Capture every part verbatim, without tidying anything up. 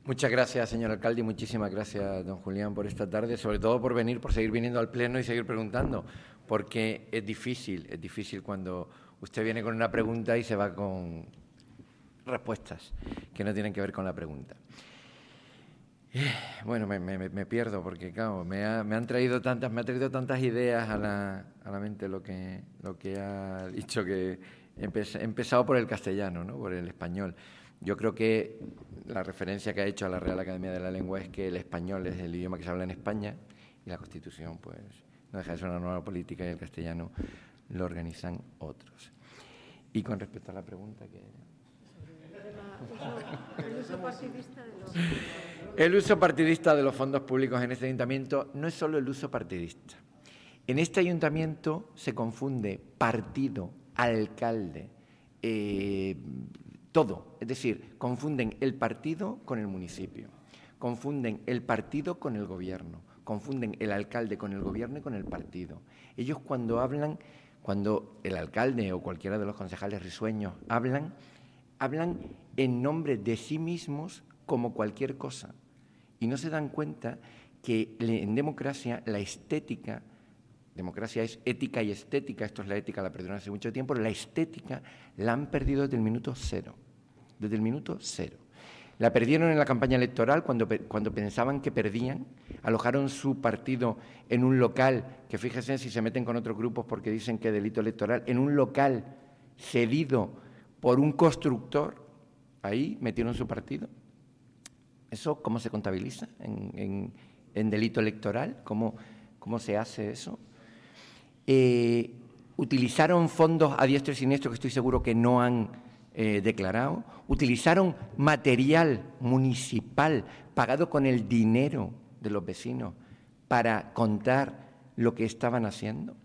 Muchas gracias, señor alcalde, y muchísimas gracias, don Julián, por esta tarde, sobre todo por venir, por seguir viniendo al Pleno y seguir preguntando, porque es difícil, es difícil cuando usted viene con una pregunta y se va con respuestas que no tienen que ver con la pregunta. Bueno, me, me, me pierdo porque, claro, me, ha, me han traído tantas, me ha traído tantas ideas a la, a la mente lo que, lo que ha dicho, que he empezado por el castellano, ¿no?, por el español. Yo creo que la referencia que ha hecho a la Real Academia de la Lengua es que el español es el idioma que se habla en España y la Constitución, pues, no deja de ser una nueva política y el castellano lo organizan otros. Y con respecto a la pregunta que... El uso partidista de los... El uso partidista de los fondos públicos en este ayuntamiento no es solo el uso partidista. En este ayuntamiento se confunde partido, alcalde, eh, todo. Es decir, confunden el partido con el municipio, confunden el partido con el gobierno, confunden el alcalde con el gobierno y con el partido. Ellos cuando hablan, cuando el alcalde o cualquiera de los concejales risueños hablan, hablan en nombre de sí mismos como cualquier cosa. Y no se dan cuenta que en democracia la estética, democracia es ética y estética, esto es la ética, la perdieron hace mucho tiempo, la estética la han perdido desde el minuto cero, desde el minuto cero. La perdieron en la campaña electoral cuando, cuando pensaban que perdían, alojaron su partido en un local, que fíjense si se meten con otros grupos porque dicen que es delito electoral, en un local cedido por un constructor, ahí metieron su partido. ¿Eso cómo se contabiliza en, en, en delito electoral? ¿Cómo, cómo se hace eso? Eh, utilizaron fondos a diestro y siniestro que estoy seguro que no han eh, declarado. Utilizaron material municipal pagado con el dinero de los vecinos para contar lo que estaban haciendo.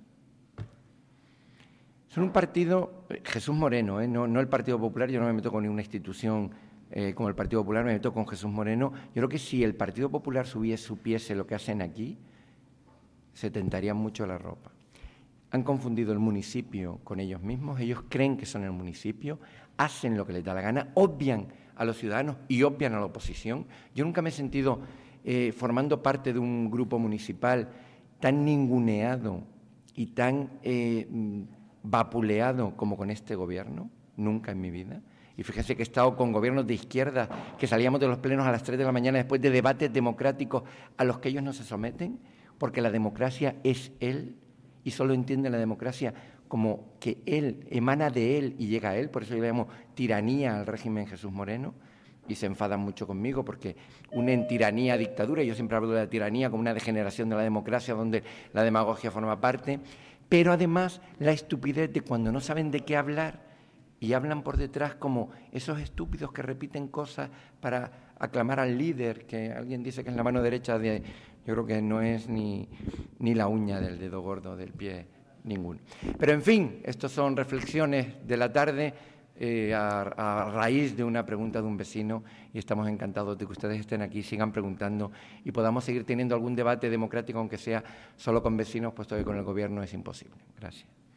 Son un partido, Jesús Moreno, ¿eh? no, no el Partido Popular, yo no me meto con ninguna institución eh, como el Partido Popular, me meto con Jesús Moreno. Yo creo que si el Partido Popular subiese, supiese lo que hacen aquí, se tentarían mucho la ropa. Han confundido el municipio con ellos mismos, ellos creen que son el municipio, hacen lo que les da la gana, obvian a los ciudadanos y obvian a la oposición. Yo nunca me he sentido, eh, formando parte de un grupo municipal, tan ninguneado y tan... Eh, vapuleado como con este gobierno, nunca en mi vida. Y fíjense que he estado con gobiernos de izquierda que salíamos de los plenos a las tres de la mañana después de debates democráticos a los que ellos no se someten, porque la democracia es él y solo entiende la democracia como que él emana de él y llega a él. Por eso yo le llamo tiranía al régimen Jesús Moreno y se enfadan mucho conmigo porque unen tiranía a dictadura. Yo siempre hablo de la tiranía como una degeneración de la democracia donde la demagogia forma parte. Pero además la estupidez de cuando no saben de qué hablar y hablan por detrás como esos estúpidos que repiten cosas para aclamar al líder, que alguien dice que es la mano derecha de... Yo creo que no es ni, ni la uña del dedo gordo del pie ninguno. Pero en fin, estas son reflexiones de la tarde eh, a, a raíz de una pregunta de un vecino y estamos encantados de que ustedes estén aquí, sigan preguntando y podamos seguir teniendo algún debate democrático, aunque sea solo con vecinos, puesto que con el gobierno es imposible. Gracias.